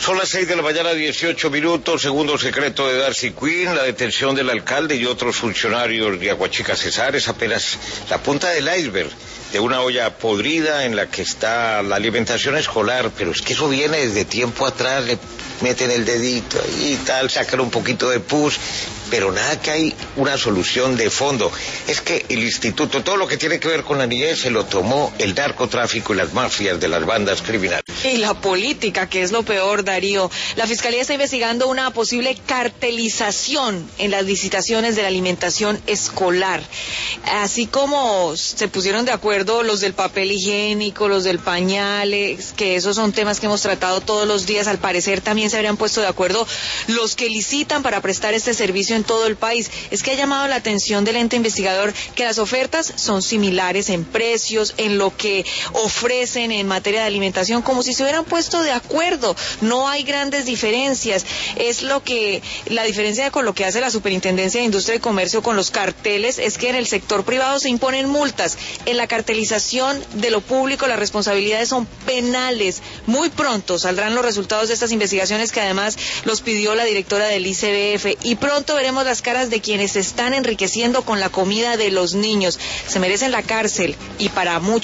Son las 6 de la mañana, 18 minutos, segundo secreto de Darcy Quinn, la detención del alcalde y otros funcionarios de Aguachica Cesar es apenas la punta del iceberg de una olla podrida en la que está la alimentación escolar, pero es que eso viene desde tiempo atrás, le meten el dedito y tal, sacan un poquito de pus, pero nada que hay una solución de fondo. Es que el instituto, todo lo que tiene que ver con la niñez, se lo tomó el narcotráfico y las mafias de las bandas criminales. Y la política, que es lo peor, Darío. La Fiscalía está investigando una posible cartelización en las licitaciones de la alimentación escolar. Así como se pusieron de acuerdo los del papel higiénico, los del pañales, que esos son temas que hemos tratado todos los días, al parecer también se habrían puesto de acuerdo los que licitan para prestar este servicio en todo el país. Es que ha llamado la atención del ente investigador que las ofertas son similares en precios, en lo que ofrecen en materia de alimentación, como si se hubieran puesto de acuerdo. No hay grandes diferencias. Es la diferencia con lo que hace la Superintendencia de Industria y Comercio con los carteles, es que en el sector privado se imponen multas. En la cartelización de lo público las responsabilidades son penales. Muy pronto saldrán los resultados de estas investigaciones, que además los pidió la directora del ICBF, y pronto veremos las caras de quienes se están enriqueciendo con la comida de los niños. Se merecen la cárcel, y para muchos